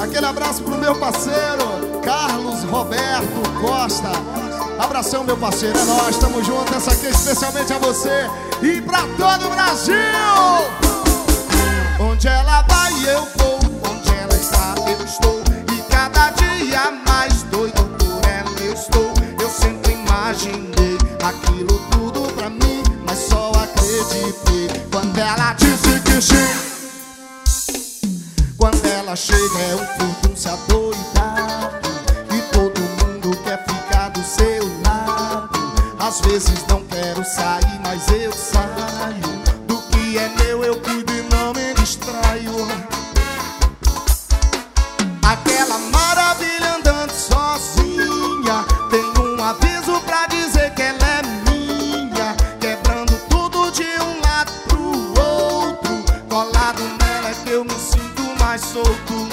Aquele abraço pro meu parceiro Carlos Roberto Costa. Abração, meu parceiro, é nóis, tamo junto. Essa aqui é especialmente a você e pra todo o Brasil. Onde ela vai eu vou, onde ela está eu estou, e cada dia mais doido por ela eu estou. Eu sempre imaginei aquilo tudo pra mim, mas só acreditei quando ela disse que sim. Quando ela chega é um furdunço adoidado, e todo mundo quer ficar do seu lado. Às vezes não quero sair, mas eu saio. Do que é meu eu cuido e não me distraio. Aquela maravilha andando sozinha, tem um aviso pra dizer que ela é minha, quebrando tudo de um lado pro outro. Colado nela é que eu me sinto mais solto.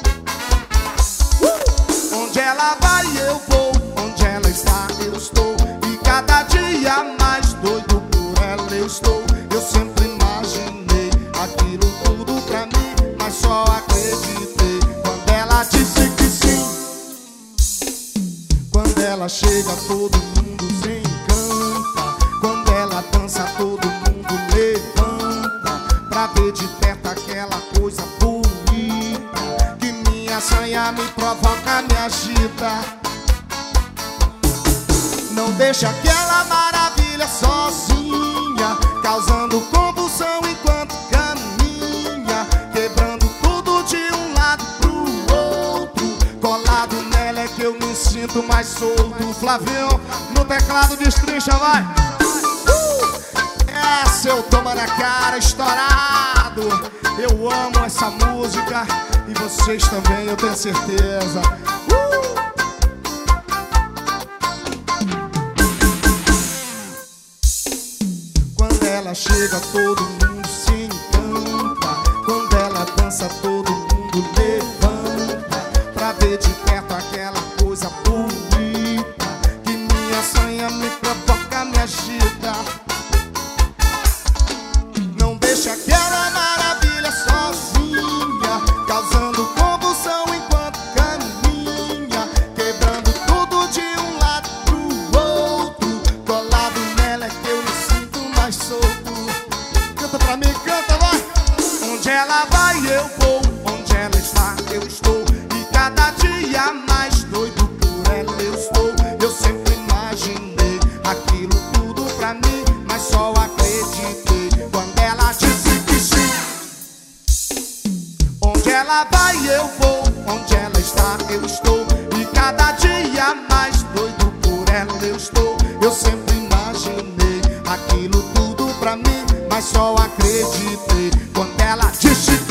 Onde ela vai eu vou, onde ela está eu estou, e cada dia mais doido por ela eu estou. Eu sempre imaginei aquilo tudo pra mim, mas só acreditei quando ela disse que sim. Quando ela chega todo mundo se encanta, quando ela dança todo mundo levanta, pra ver de perto aquela coisa bonita que minha sanha me provoca, me agita. Não deixa aquela maravilha sozinha, causando convulsão enquanto caminha, quebrando tudo de um lado pro outro. Colado nela é que eu me sinto mais solto. Flavinho no teclado destrincha, vai! Essa eu tomo na cara, estourado. Eu amo essa música e vocês também, eu tenho certeza. Quando ela chega todo mundo se encanta, quando ela dança todo mundo levanta, pra ver de perto aquela coisa bonita que minha sanha me provoca, me agita. Não deixa aquela maravilha sozinha, causando convulsão enquanto caminha, quebrando tudo de um lado pro outro. Colado nela é que eu me sinto mais solto. Canta pra mim, canta, vai! Onde ela vai eu vou, onde ela está eu estou, e cada dia mais doido por ela eu estou. Eu sempre imaginei aquilo tudo pra mim, mas só acreditei quando ela disse que sim. Onde ela vai eu vou, onde ela está eu estou, e cada dia mais doido por ela eu estou. Eu sempre imaginei aquilo tudo pra mim, mas só acreditei quando ela disse que